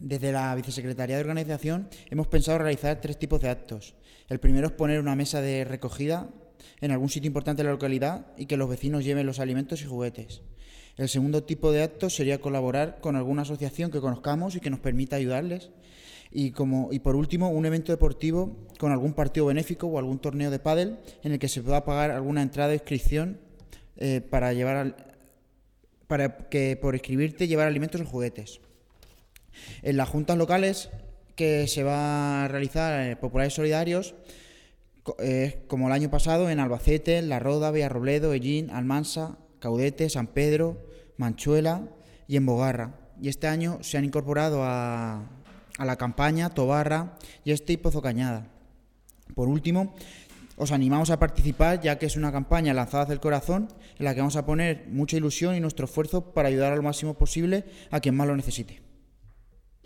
Desde la Vicesecretaría de Organización hemos pensado realizar 3 tipos de actos. El primero es poner una mesa de recogida en algún sitio importante de la localidad y que los vecinos lleven los alimentos y juguetes. El segundo tipo de acto sería colaborar con alguna asociación que conozcamos y que nos permita ayudarles. Y por último, un evento deportivo con algún partido benéfico o algún torneo de pádel en el que se pueda pagar alguna entrada de inscripción para que por inscribirte llevar alimentos o juguetes. En las juntas locales que se va a realizar Populares Solidarios, como el año pasado, en Albacete, La Roda, Villarrobledo, Ellín, Almansa, Caudete, San Pedro, Manchuela y en Bogarra. Y este año se han incorporado a la campaña Tobarra y y Pozo Cañada. Por último, os animamos a participar, ya que es una campaña lanzada hacia el corazón en la que vamos a poner mucha ilusión y nuestro esfuerzo para ayudar a lo máximo posible a quien más lo necesite.